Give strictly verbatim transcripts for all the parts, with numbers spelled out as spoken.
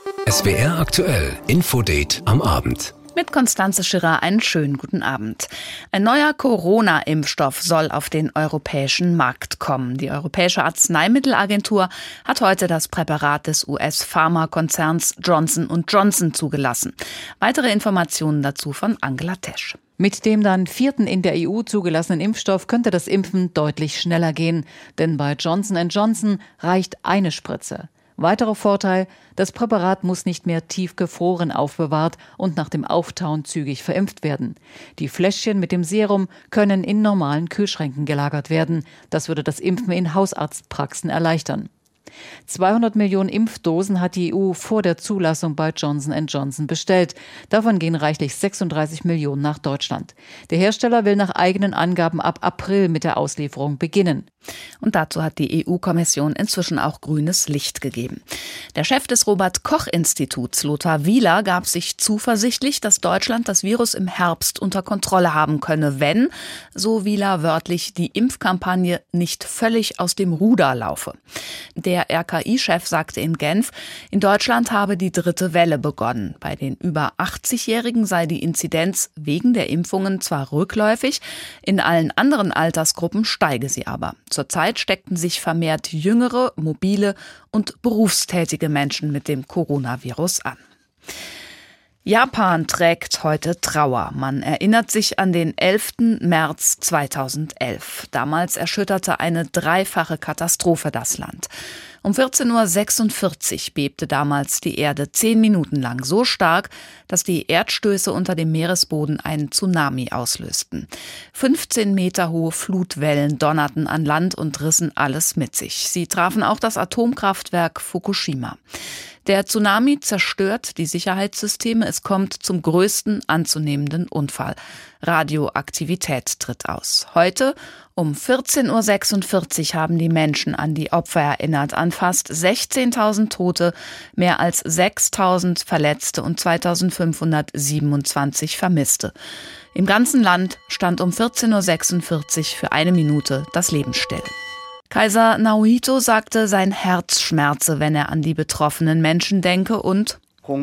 S W R aktuell, Infodate am Abend. Mit Constanze Schirrer einen schönen guten Abend. Ein neuer Corona-Impfstoff soll auf den europäischen Markt kommen. Die Europäische Arzneimittelagentur hat heute das Präparat des U S-Pharmakonzerns Johnson und Johnson zugelassen. Weitere Informationen dazu von Angela Tesch. Mit dem dann vierten in der E U zugelassenen Impfstoff könnte das Impfen deutlich schneller gehen. Denn bei Johnson und Johnson reicht eine Spritze. Weiterer Vorteil, das Präparat muss nicht mehr tiefgefroren aufbewahrt und nach dem Auftauen zügig verimpft werden. Die Fläschchen mit dem Serum können in normalen Kühlschränken gelagert werden. Das würde das Impfen in Hausarztpraxen erleichtern. zweihundert Millionen Impfdosen hat die E U vor der Zulassung bei Johnson und Johnson bestellt. Davon gehen reichlich sechsunddreißig Millionen nach Deutschland. Der Hersteller will nach eigenen Angaben ab April mit der Auslieferung beginnen. Und dazu hat die E U-Kommission inzwischen auch grünes Licht gegeben. Der Chef des Robert-Koch-Instituts, Lothar Wieler, gab sich zuversichtlich, dass Deutschland das Virus im Herbst unter Kontrolle haben könne, wenn, so Wieler wörtlich, die Impfkampagne nicht völlig aus dem Ruder laufe. Der R K I-Chef sagte in Genf, in Deutschland habe die dritte Welle begonnen. Bei den über achtzigjährigen sei die Inzidenz wegen der Impfungen zwar rückläufig, in allen anderen Altersgruppen steige sie aber. Zurzeit steckten sich vermehrt jüngere, mobile und berufstätige Menschen mit dem Coronavirus an. Japan trägt heute Trauer. Man erinnert sich an den elften März zweitausendelf. Damals erschütterte eine dreifache Katastrophe das Land. Um vierzehn Uhr sechsundvierzig bebte damals die Erde zehn Minuten lang so stark, dass die Erdstöße unter dem Meeresboden einen Tsunami auslösten. fünfzehn Meter hohe Flutwellen donnerten an Land und rissen alles mit sich. Sie trafen auch das Atomkraftwerk Fukushima. Der Tsunami zerstört die Sicherheitssysteme. Es kommt zum größten anzunehmenden Unfall. Radioaktivität tritt aus. Heute um vierzehn Uhr sechsundvierzig haben die Menschen an die Opfer erinnert, an fast sechzehntausend Tote, mehr als sechstausend Verletzte und zweitausendfünfhundertsiebenundzwanzig Vermisste. Im ganzen Land stand um vierzehn Uhr sechsundvierzig für eine Minute das Leben still. Kaiser Naruhito sagte, sein Herz schmerze, wenn er an die betroffenen Menschen denke und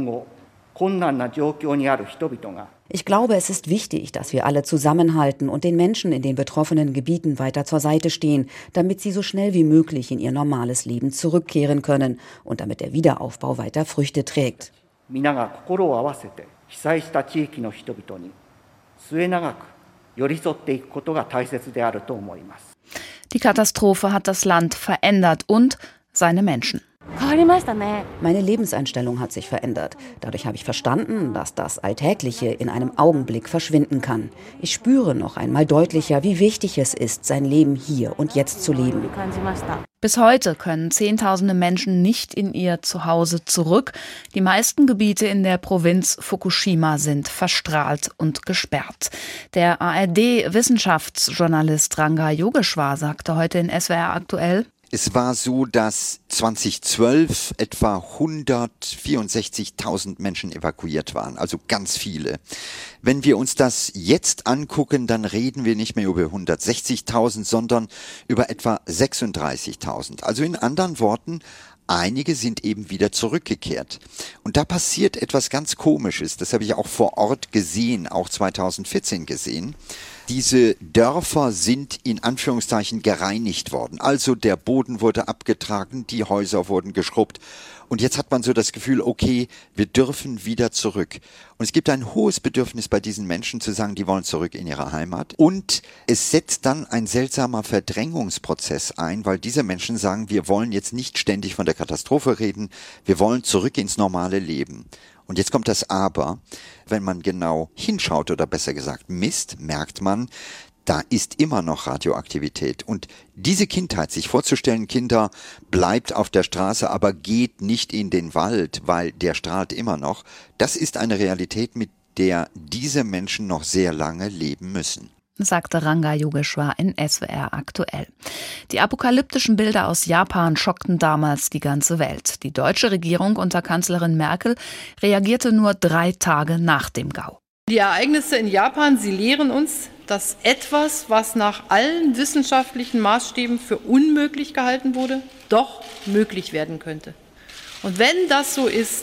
ich glaube, es ist wichtig, dass wir alle zusammenhalten und den Menschen in den betroffenen Gebieten weiter zur Seite stehen, damit sie so schnell wie möglich in ihr normales Leben zurückkehren können und damit der Wiederaufbau weiter Früchte trägt. Die Katastrophe hat das Land verändert und seine Menschen. Meine Lebenseinstellung hat sich verändert. Dadurch habe ich verstanden, dass das Alltägliche in einem Augenblick verschwinden kann. Ich spüre noch einmal deutlicher, wie wichtig es ist, sein Leben hier und jetzt zu leben. Bis heute können Zehntausende Menschen nicht in ihr Zuhause zurück. Die meisten Gebiete in der Provinz Fukushima sind verstrahlt und gesperrt. Der A R D-Wissenschaftsjournalist Ranga Yogeshwar sagte heute in S W R aktuell: Es war so, dass zweitausendzwölf etwa hundertvierundsechzigtausend Menschen evakuiert waren, also ganz viele. Wenn wir uns das jetzt angucken, dann reden wir nicht mehr über hundertsechzigtausend, sondern über etwa sechsunddreißigtausend. Also in anderen Worten, einige sind eben wieder zurückgekehrt. Und da passiert etwas ganz Komisches, das habe ich auch vor Ort gesehen, auch zweitausendvierzehn gesehen. Diese Dörfer sind in Anführungszeichen gereinigt worden. Also der Boden wurde abgetragen, die Häuser wurden geschrubbt. Und jetzt hat man so das Gefühl, okay, wir dürfen wieder zurück. Und es gibt ein hohes Bedürfnis bei diesen Menschen zu sagen, die wollen zurück in ihre Heimat. Und es setzt dann ein seltsamer Verdrängungsprozess ein, weil diese Menschen sagen, wir wollen jetzt nicht ständig von der Katastrophe reden, wir wollen zurück ins normale Leben. Und jetzt kommt das Aber. Wenn man genau hinschaut oder besser gesagt misst, merkt man, da ist immer noch Radioaktivität. Und diese Kindheit, sich vorzustellen, Kinder, bleibt auf der Straße, aber geht nicht in den Wald, weil der strahlt immer noch, das ist eine Realität, mit der diese Menschen noch sehr lange leben müssen. Sagte Ranga Yogeshwar in S W R aktuell. Die apokalyptischen Bilder aus Japan schockten damals die ganze Welt. Die deutsche Regierung unter Kanzlerin Merkel reagierte nur drei Tage nach dem Gau. Die Ereignisse in Japan, sie lehren uns, dass etwas, was nach allen wissenschaftlichen Maßstäben für unmöglich gehalten wurde, doch möglich werden könnte. Und wenn das so ist,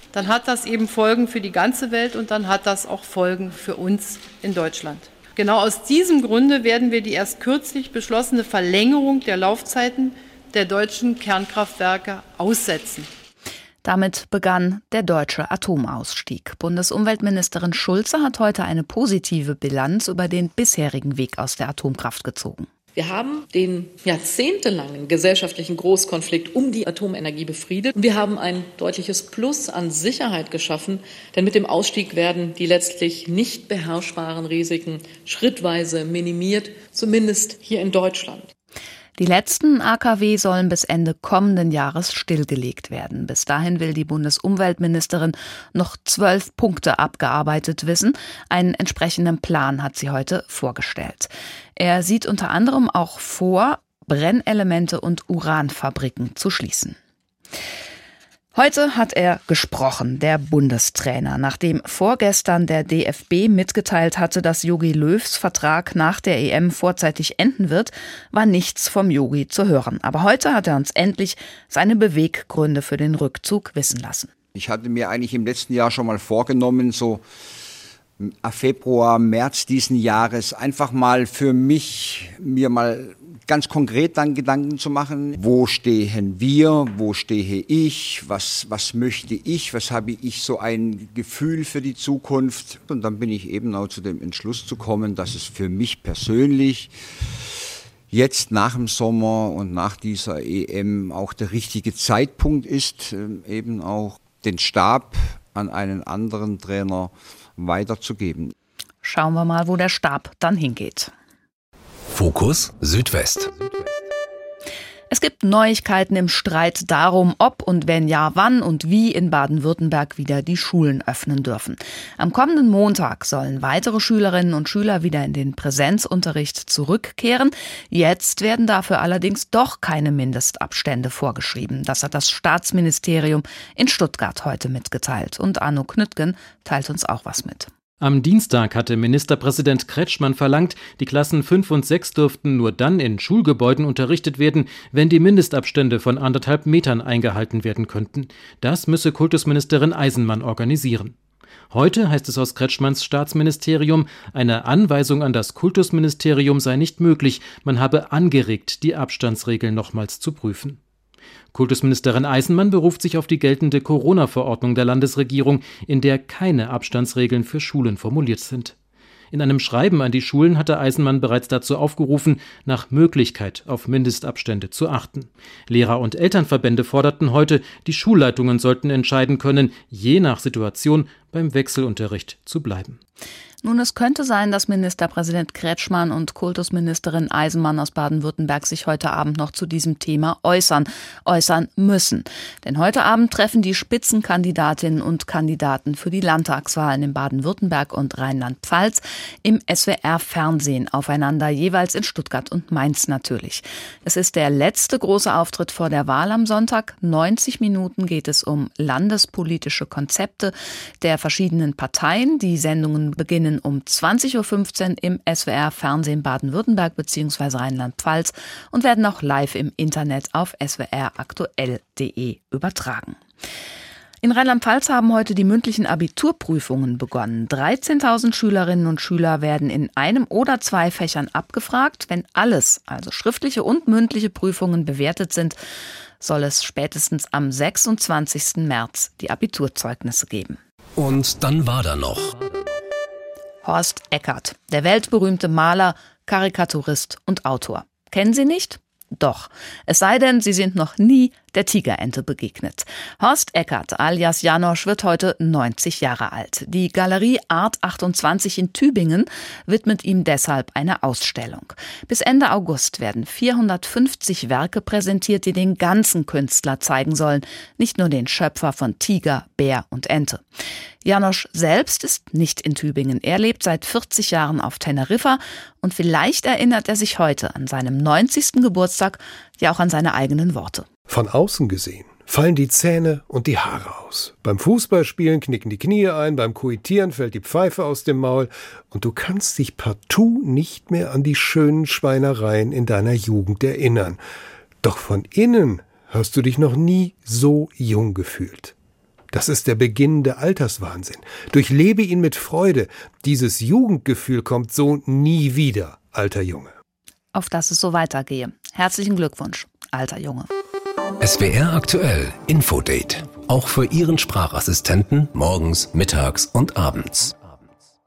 dann hat das eben Folgen für die ganze Welt und dann hat das auch Folgen für uns in Deutschland. Genau aus diesem Grunde werden wir die erst kürzlich beschlossene Verlängerung der Laufzeiten der deutschen Kernkraftwerke aussetzen. Damit begann der deutsche Atomausstieg. Bundesumweltministerin Schulze hat heute eine positive Bilanz über den bisherigen Weg aus der Atomkraft gezogen. Wir haben den jahrzehntelangen gesellschaftlichen Großkonflikt um die Atomenergie befriedet. Wir haben ein deutliches Plus an Sicherheit geschaffen, denn mit dem Ausstieg werden die letztlich nicht beherrschbaren Risiken schrittweise minimiert, zumindest hier in Deutschland. Die letzten A K W sollen bis Ende kommenden Jahres stillgelegt werden. Bis dahin will die Bundesumweltministerin noch zwölf Punkte abgearbeitet wissen. Einen entsprechenden Plan hat sie heute vorgestellt. Er sieht unter anderem auch vor, Brennelemente und Uranfabriken zu schließen. Heute hat er gesprochen, der Bundestrainer, nachdem vorgestern der D F B mitgeteilt hatte, dass Jogi Löws Vertrag nach der E M vorzeitig enden wird, war nichts vom Jogi zu hören. Aber heute hat er uns endlich seine Beweggründe für den Rückzug wissen lassen. Ich hatte mir eigentlich im letzten Jahr schon mal vorgenommen, so Februar, März diesen Jahres einfach mal für mich, mir mal ganz konkret dann Gedanken zu machen, wo stehen wir, wo stehe ich, was, was möchte ich, was habe ich so ein Gefühl für die Zukunft. Und dann bin ich eben auch zu dem Entschluss zu kommen, dass es für mich persönlich jetzt nach dem Sommer und nach dieser E M auch der richtige Zeitpunkt ist, eben auch den Stab an einen anderen Trainer weiterzugeben. Schauen wir mal, wo der Stab dann hingeht. Fokus Südwest. Es gibt Neuigkeiten im Streit darum, ob und wenn ja, wann und wie in Baden-Württemberg wieder die Schulen öffnen dürfen. Am kommenden Montag sollen weitere Schülerinnen und Schüler wieder in den Präsenzunterricht zurückkehren. Jetzt werden dafür allerdings doch keine Mindestabstände vorgeschrieben. Das hat das Staatsministerium in Stuttgart heute mitgeteilt. Und Arno Knüttgen teilt uns auch was mit. Am Dienstag hatte Ministerpräsident Kretschmann verlangt, die Klassen fünf und sechs dürften nur dann in Schulgebäuden unterrichtet werden, wenn die Mindestabstände von anderthalb Metern eingehalten werden könnten. Das müsse Kultusministerin Eisenmann organisieren. Heute heißt es aus Kretschmanns Staatsministerium, eine Anweisung an das Kultusministerium sei nicht möglich, man habe angeregt, die Abstandsregeln nochmals zu prüfen. Kultusministerin Eisenmann beruft sich auf die geltende Corona-Verordnung der Landesregierung, in der keine Abstandsregeln für Schulen formuliert sind. In einem Schreiben an die Schulen hatte Eisenmann bereits dazu aufgerufen, nach Möglichkeit auf Mindestabstände zu achten. Lehrer- und Elternverbände forderten heute, die Schulleitungen sollten entscheiden können, je nach Situation beim Wechselunterricht zu bleiben. Nun, es könnte sein, dass Ministerpräsident Kretschmann und Kultusministerin Eisenmann aus Baden-Württemberg sich heute Abend noch zu diesem Thema äußern, äußern müssen. Denn heute Abend treffen die Spitzenkandidatinnen und Kandidaten für die Landtagswahlen in Baden-Württemberg und Rheinland-Pfalz im S W R-Fernsehen aufeinander, jeweils in Stuttgart und Mainz natürlich. Es ist der letzte große Auftritt vor der Wahl am Sonntag. neunzig Minuten geht es um landespolitische Konzepte der verschiedenen Parteien. Die Sendungen beginnen um zwanzig Uhr fünfzehn im S W R-Fernsehen Baden-Württemberg bzw. Rheinland-Pfalz und werden auch live im Internet auf s w r aktuell punkt d e übertragen. In Rheinland-Pfalz haben heute die mündlichen Abiturprüfungen begonnen. dreizehntausend Schülerinnen und Schüler werden in einem oder zwei Fächern abgefragt. Wenn alles, also schriftliche und mündliche Prüfungen bewertet sind, soll es spätestens am sechsundzwanzigsten März die Abiturzeugnisse geben. Und dann war da noch Horst Eckert, der weltberühmte Maler, Karikaturist und Autor. Kennen Sie nicht? Doch. Es sei denn, Sie sind noch nie der Tigerente begegnet. Horst Eckert alias Janosch wird heute neunzig Jahre alt. Die Galerie Art achtundzwanzig in Tübingen widmet ihm deshalb eine Ausstellung. Bis Ende August werden vierhundertfünfzig Werke präsentiert, die den ganzen Künstler zeigen sollen, nicht nur den Schöpfer von Tiger, Bär und Ente. Janosch selbst ist nicht in Tübingen. Er lebt seit vierzig Jahren auf Teneriffa und vielleicht erinnert er sich heute an seinem neunzigsten Geburtstag ja auch an seine eigenen Worte. Von außen gesehen fallen die Zähne und die Haare aus. Beim Fußballspielen knicken die Knie ein, beim Kuitieren fällt die Pfeife aus dem Maul und du kannst dich partout nicht mehr an die schönen Schweinereien in deiner Jugend erinnern. Doch von innen hast du dich noch nie so jung gefühlt. Das ist der beginnende Alterswahnsinn. Durchlebe ihn mit Freude. Dieses Jugendgefühl kommt so nie wieder, alter Junge. Auf dass es so weitergehe. Herzlichen Glückwunsch, alter Junge. S W R aktuell Infodate. Auch für Ihren Sprachassistenten morgens, mittags und abends.